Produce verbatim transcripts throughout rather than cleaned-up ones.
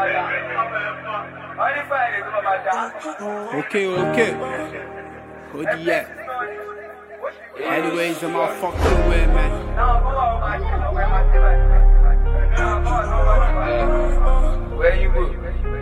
Okay, okay. Who the yeah? Anyways, I'm all fucking away, man. Where you go?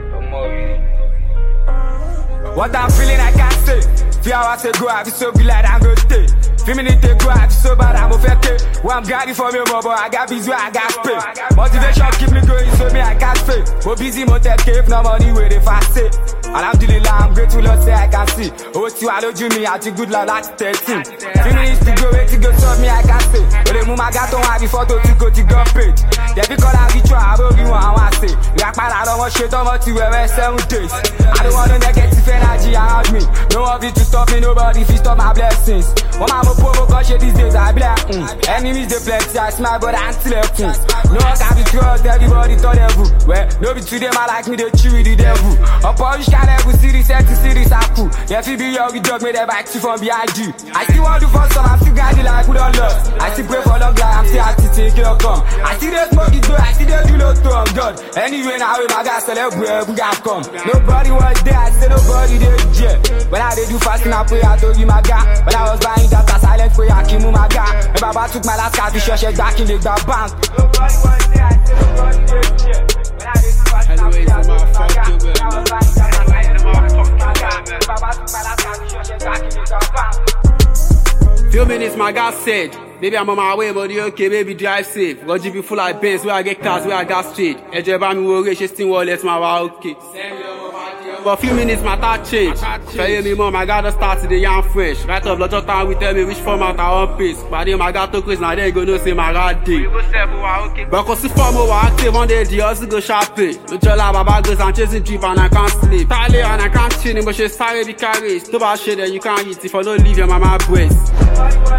What I'm feeling, I can't say. Few hours ago, I be so glad I'm gonna stay. Few minutes ago, I be so bad I'm affected. Well, I'm got it for me, more, but I got busy, I got pay. Motivation keep me going, so me, I can't fail. But busy, motel cave, no money, where they fast say. Alhamdulillah, I'm grateful, Lord, say I can see. Oh, you I love you, me, I take good love, that's thirteen. Few minutes to go, wait to go, so me, I can't say. But the move I got on, I be photo to go to gun page. They be call I be try, I will be one, I want to say. Like my I don't want shit on my two, every seven days. I don't want no negative energy around me. No one be to stop me, nobody fi stop my blessings. When I'm a poor cause these days I black mm. Enemies they plenty, I smile but I still left mm. No one can be trust, everybody thought devil. Well, no be to them I like me, they chew with the devil. Up all which can level, city set to city saku. Yeah, fi be your dog, me they back to from behind you. I still want to fuck some, I'm still grinding like who don't love. I still pray for long life, I'm still active till it come. I still they smoke it though, I still they do no to God. Anyway now my guys celebrate, we got come. Nobody was there, I say nobody they yeah. When I they do fasting, I pray, I told you my God. When I was buying that, I silent prayer, I came my God. And Baba took my last card, we sure check back in the bank. Nobody was there, I said nobody did, yeah. When I did do fasting, I pray, I told you my God. When I was buying that, I silent prayer, I came my God. And Baba took my last card, we sure check back in the bank. Few minutes, my God said, baby, I'm on my way, but you okay, baby, drive safe. Got G P full like Benz, where I get cars, where I got straight. Edge about me, worry, she still won't let my wow, okay. For a few minutes, my thought changed. Tell me, mom, I gotta start today, I'm fresh. Right up, lot of time, we tell me which format I want pace. But then, I got to quiz, now they gonna say my god day. But cause the form over active on the day, also go shopping. The jolly baba goes and chasing drip and I can't sleep. Tally and I can't chill, but she's sorry, be carried. Too bad shit, then you can't eat if I don't leave your mama breast.